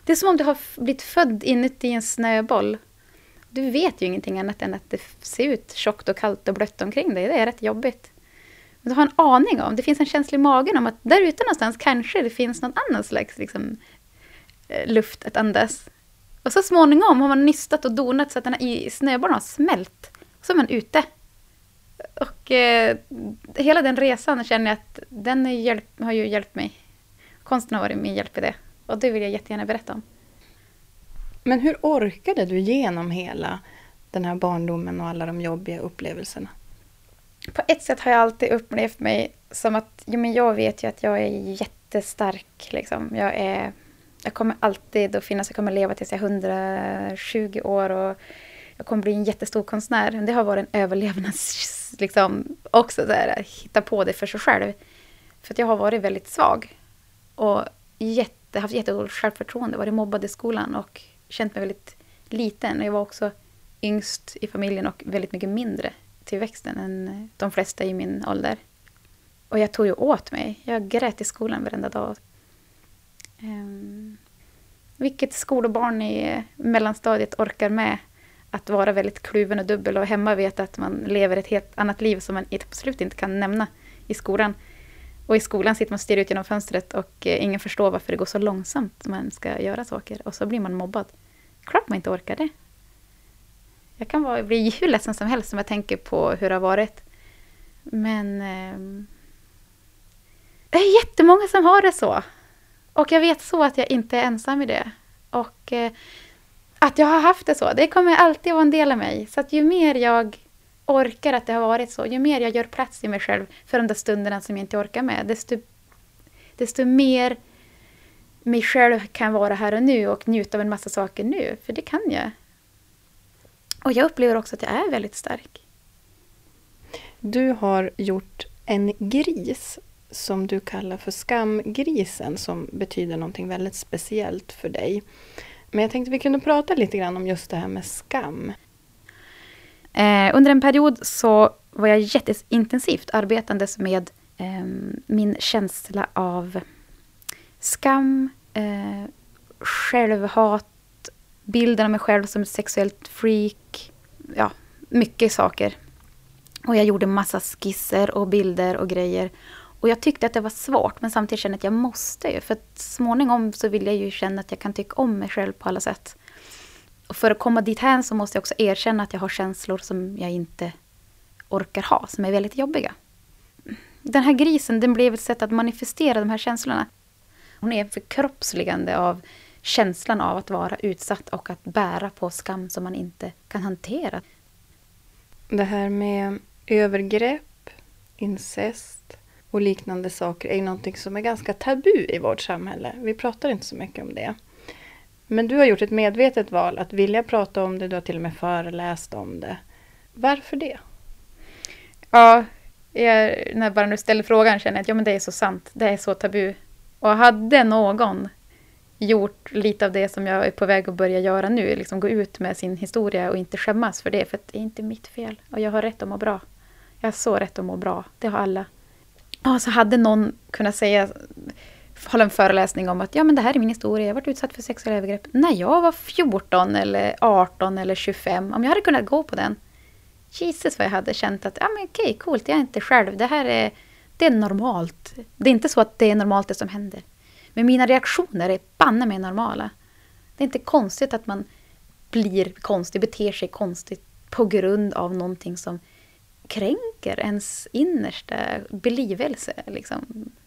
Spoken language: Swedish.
Det är som om du har blivit född inuti en snöboll. Du vet ju ingenting annat än att det ser ut tjockt och kallt och blött omkring dig. Det är rätt jobbigt. Men du har en aning om, det finns en känsla i magen om att där ute någonstans kanske det finns någon annan slags liksom, luft att andas. Och så småningom har man nystat och donat så att den här i snöbollen har smält. Och så är man ute. Och hela den resan känner jag att den har ju hjälpt mig. Konsten har varit min hjälp i det. Och det vill jag jättegärna berätta om. Men hur orkade du genom hela den här barndomen och alla de jobbiga upplevelserna? På ett sätt har jag alltid upplevt mig som att jag vet ju att jag är jättestark. Liksom. Jag kommer alltid att finnas, jag kommer leva tills jag är 120 år och jag kommer bli en jättestor konstnär. Det har varit en överlevnads liksom, också där, hitta på det för sig själv. För att jag har varit väldigt svag och haft jättedåligt självförtroende, varit mobbad i skolan och känt mig väldigt liten. Jag var också yngst i familjen och väldigt mycket mindre till växten än de flesta i min ålder. Och jag tog ju åt mig. Jag grät i skolan varenda dag. Vilket skolbarn i mellanstadiet orkar med att vara väldigt kluven och dubbel och hemma vet att man lever ett helt annat liv som man absolut inte kan nämna i skolan. Och i skolan sitter man och stirrar ut genom fönstret och ingen förstår varför det går så långsamt man ska göra saker. Och så blir man mobbad. Klart man inte orkar det. Jag kan bli hur ledsen som helst om jag tänker på hur det har varit. Men det är jättemånga som har det så. Och jag vet så att jag inte är ensam i det. Och att jag har haft det så. Det kommer alltid vara en del av mig. Så att ju mer jag orkar att det har varit så. Ju mer jag gör plats i mig själv för de där stunderna som jag inte orkar med. Desto mer mig själv kan vara här och nu. Och njuta av en massa saker nu. För det kan jag. Och jag upplever också att jag är väldigt stark. Du har gjort en gris som du kallar för skamgrisen, som betyder någonting väldigt speciellt för dig. Men jag tänkte vi kunde prata lite grann om just det här med skam. Under en period så var jag jätteintensivt arbetandes med min känsla av skam, självhat, bilden av mig själv som ett sexuellt freak. Ja, mycket saker. Och jag gjorde massa skisser och bilder och grejer. Och jag tyckte att det var svårt, men samtidigt kände jag att jag måste ju. För att småningom så vill jag ju känna att jag kan tycka om mig själv på alla sätt. Och för att komma dit här så måste jag också erkänna att jag har känslor som jag inte orkar ha, som är väldigt jobbiga. Den här grisen, den blev ett sätt att manifestera de här känslorna. Hon är förkroppsligande av känslan av att vara utsatt och att bära på skam som man inte kan hantera. Det här med övergrepp, incest och liknande saker är ju någonting som är ganska tabu i vårt samhälle. Vi pratar inte så mycket om det. Men du har gjort ett medvetet val att vilja prata om det. Du har till och med föreläst om det. Varför det? Ja, när jag bara nu ställer frågan känner jag att men det är så sant. Det är så tabu. Och hade någon gjort lite av det som jag är på väg att börja göra nu, liksom gå ut med sin historia och inte skämmas för det, för att det är inte mitt fel. Och jag har rätt att må bra. Jag har så rätt att må bra. Det har alla. Ja, så hade någon kunnat hålla en föreläsning om att men det här är min historia. Jag har varit utsatt för sexuella övergrepp när jag var 14 eller 18 eller 25. Om jag hade kunnat gå på den. Jesus vad jag hade känt att okej, coolt, jag är inte själv. Det är normalt. Det är inte så att det är normalt det som händer. Men mina reaktioner är banne mig normala. Det är inte konstigt att man blir konstig, beter sig konstigt på grund av någonting som kränker ens innersta belivelse. Liksom.